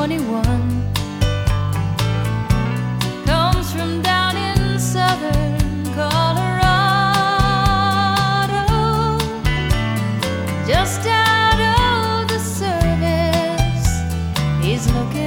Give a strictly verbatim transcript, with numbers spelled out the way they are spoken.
twenty-one. Comes from down in southern Colorado, just out of the service. He's looking